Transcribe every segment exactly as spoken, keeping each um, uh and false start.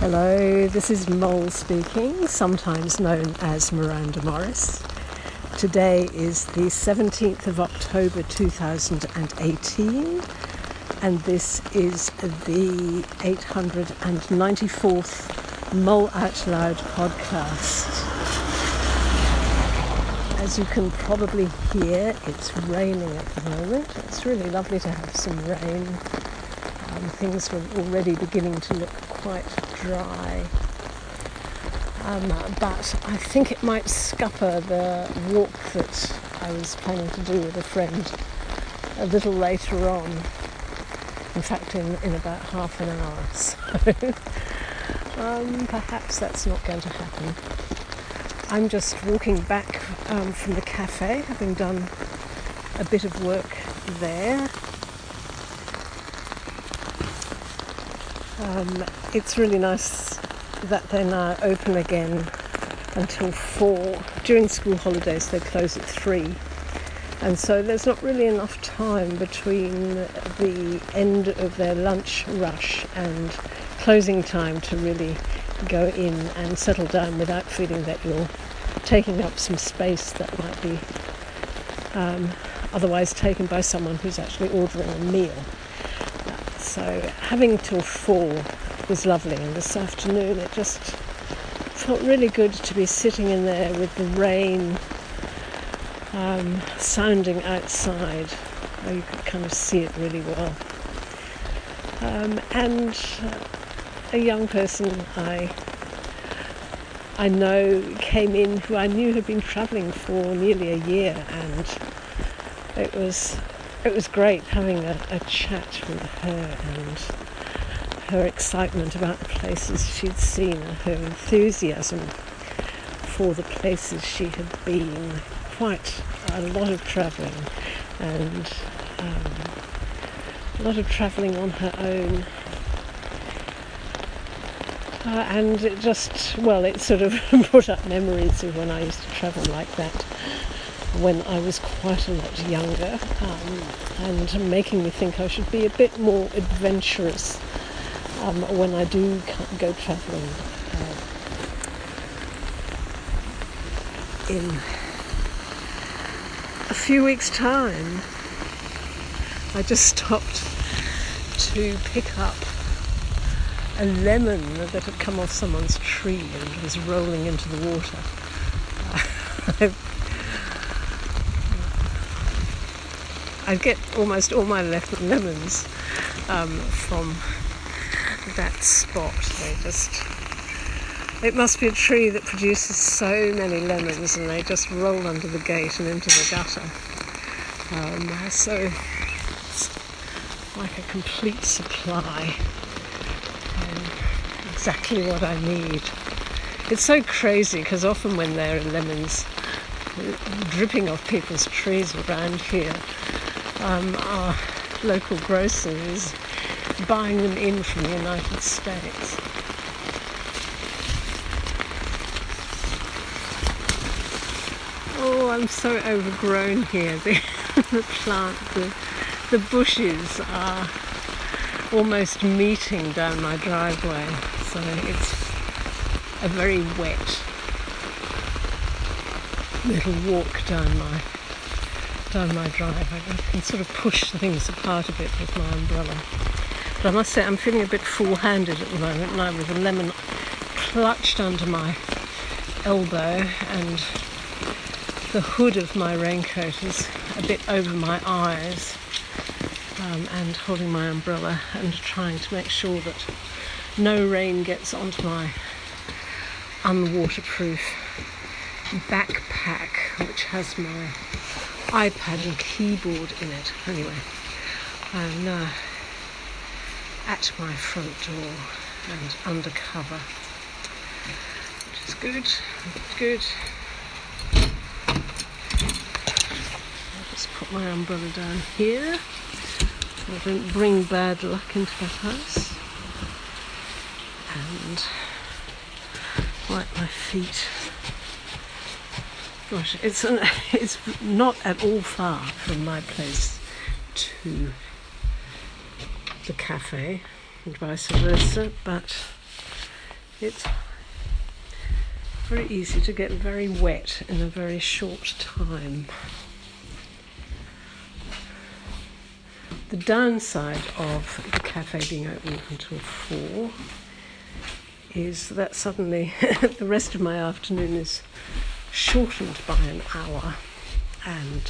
Hello, this is Mole speaking, sometimes known as Miranda Morris. Today is the seventeenth of October two thousand eighteen, and this is the eight hundred ninety-fourth Mole Out Loud podcast. As you can probably hear, it's raining at the moment. It's really lovely to have some rain. Um, things were already beginning to look quite dry. Um, but I think it might scupper the walk that I was planning to do with a friend a little later on. In fact, in, in about half an hour. So um, perhaps that's not going to happen. I'm just walking back um, from the cafe, having done a bit of work there. Um, it's really nice that they're now open again until four. During school holidays they close at three, and so there's not really enough time between the end of their lunch rush and closing time to really go in and settle down without feeling that you're taking up some space that might be um, otherwise taken by someone who's actually ordering a meal. So having till four was lovely, and this afternoon it just felt really good to be sitting in there with the rain um, sounding outside. Oh, you could kind of see it really well. Um, and uh, a young person I I know came in who I knew had been travelling for nearly a year, and it was It was great having a, a chat with her and her excitement about the places she'd seen, her enthusiasm for the places she had been. Quite a lot of travelling, and um, a lot of travelling on her own. Uh, and it just, well, it sort of brought up memories of when I used to travel like that, when I was quite a lot younger, um, and making me think I should be a bit more adventurous um, when I do go travelling uh, in a few weeks' time. I just stopped to pick up a lemon that had come off someone's tree and was rolling into the water. Uh, I get almost all my lemons um, from that spot. They just, it must be a tree that produces so many lemons, and they just roll under the gate and into the gutter. Um, so it's like a complete supply, and exactly what I need. It's so crazy because often when there are lemons dripping off people's trees around here, Um, our local grocer is buying them in from the United States. Oh, I'm so overgrown here. The, the plant, the, the bushes are almost meeting down my driveway, so it's a very wet little walk down my down my drive. I can sort of push things apart a bit with my umbrella. But I must say I'm feeling a bit full-handed at the moment now, with a lemon clutched under my elbow, and the hood of my raincoat is a bit over my eyes, um, and holding my umbrella and trying to make sure that no rain gets onto my unwaterproof backpack, which has my iPad and keyboard in it. Anyway, I'm now at my front door and undercover, which is good, good. I'll just put my umbrella down here so I don't bring bad luck into the house, and wipe my feet. Gosh, it's an, it's not at all far from my place to the cafe and vice versa, but it's very easy to get very wet in a very short time. The downside of the cafe being open until four is that suddenly the rest of my afternoon is shortened by an hour, and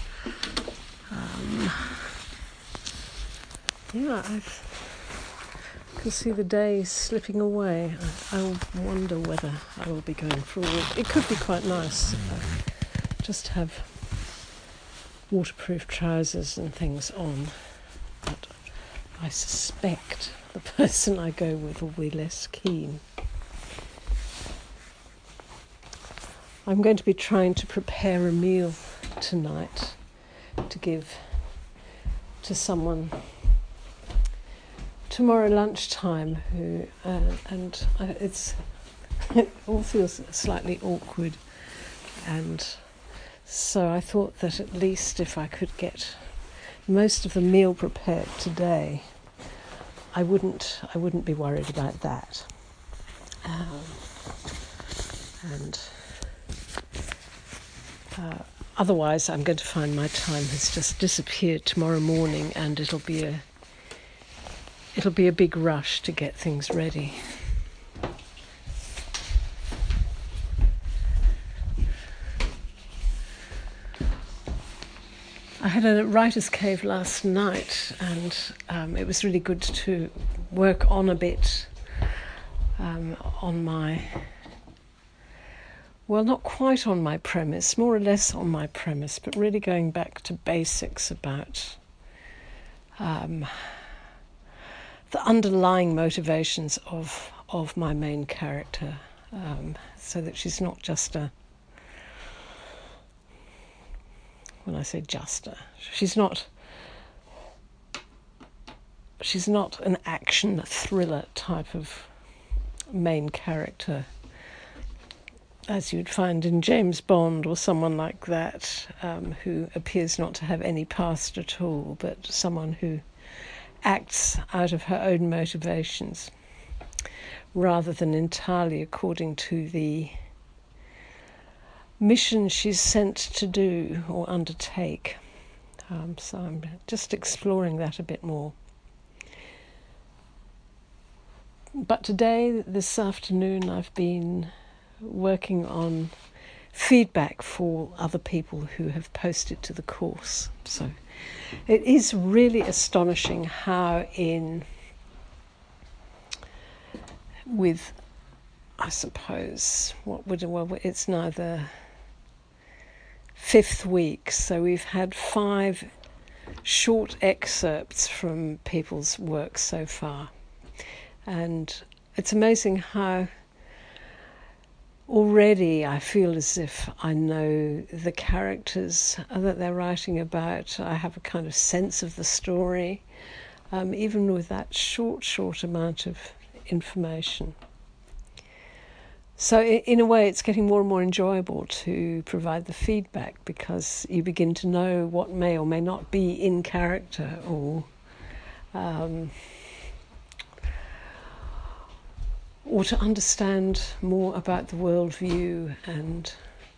um, yeah, I've, I can see the day slipping away. I, I wonder whether I will be going for a walk. It could be quite nice uh, just to have waterproof trousers and things on, but I suspect the person I go with will be less keen. I'm going to be trying to prepare a meal tonight to give to someone tomorrow lunchtime who uh, and I, it's it all feels slightly awkward, and so I thought that at least if I could get most of the meal prepared today, I wouldn't I wouldn't be worried about that. Um, and uh, otherwise, I'm going to find my time has just disappeared tomorrow morning, and it'll be a it'll be a big rush to get things ready. I had a writer's cave last night, and um, it was really good to work on a bit um, on my, well, not quite on my premise, more or less on my premise, but really going back to basics about um, the underlying motivations of of my main character, um, so that she's not just a, when I say just a, she's not she's not an action thriller type of main character as you'd find in James Bond or someone like that, um, who appears not to have any past at all, but someone who acts out of her own motivations rather than entirely according to the mission she's sent to do or undertake. Um, so I'm just exploring that a bit more. But today, this afternoon, I've been working on feedback for other people who have posted to the course. So it is really astonishing how in, with, I suppose, what would, well, it's now the fifth week, so we've had five short excerpts from people's work so far. And it's amazing how already I feel as if I know the characters that they're writing about. I have a kind of sense of the story, um, even with that short, short amount of information. So in a way, it's getting more and more enjoyable to provide the feedback, because you begin to know what may or may not be in character, or um, or to understand more about the worldview. And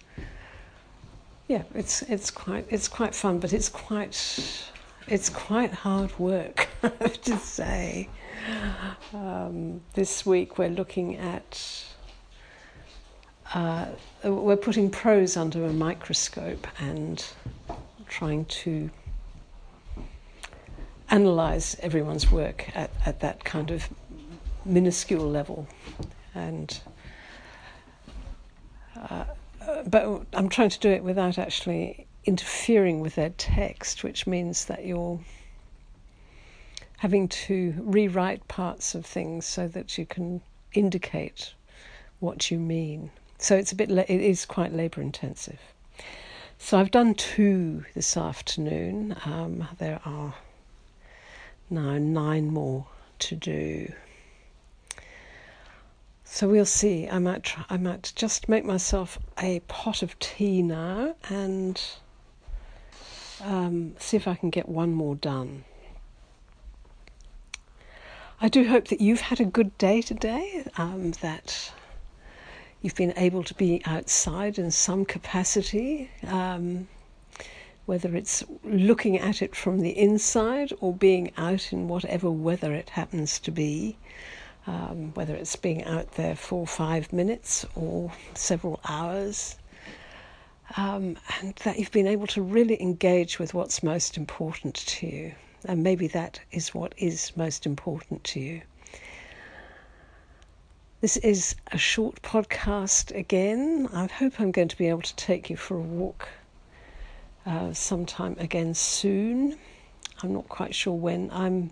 yeah, it's it's quite it's quite fun, but it's quite it's quite hard work, I have to say. Um, this week we're looking at uh, we're putting prose under a microscope and trying to analyse everyone's work at, at that kind of minuscule level. And uh, but I'm trying to do it without actually interfering with their text, which means that you're having to rewrite parts of things so that you can indicate what you mean. So it's a bit it is quite labour intensive. So I've done two this afternoon. Um, there are now nine more to do. So we'll see. I might try, I might just make myself a pot of tea now and um, see if I can get one more done. I do hope that you've had a good day today, um, that you've been able to be outside in some capacity, um, whether it's looking at it from the inside or being out in whatever weather it happens to be, um, whether it's being out there for five minutes or several hours, um, and that you've been able to really engage with what's most important to you. And maybe that is what is most important to you. This is a short podcast again. I hope I'm going to be able to take you for a walk uh, sometime again soon. I'm not quite sure when. I'm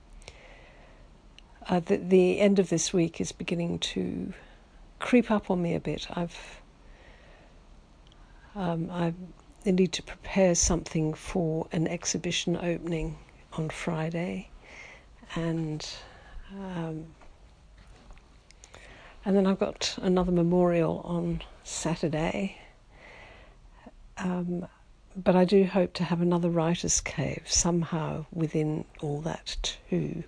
uh, the, the end of this week is beginning to creep up on me a bit. I've um, I need to prepare something for an exhibition opening on Friday, and um, and then I've got another memorial on Saturday, um, but I do hope to have another writer's cave somehow within all that too.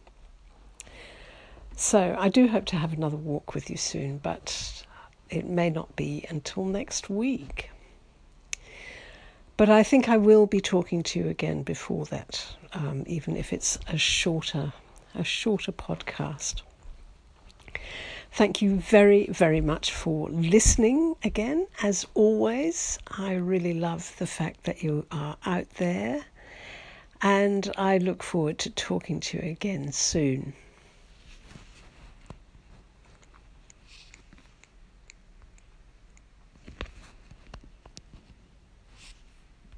So I do hope to have another walk with you soon, but it may not be until next week. But I think I will be talking to you again before that, um, even if it's a shorter, a shorter podcast. Thank you very, very much for listening again. As always, I really love the fact that you are out there, and I look forward to talking to you again soon.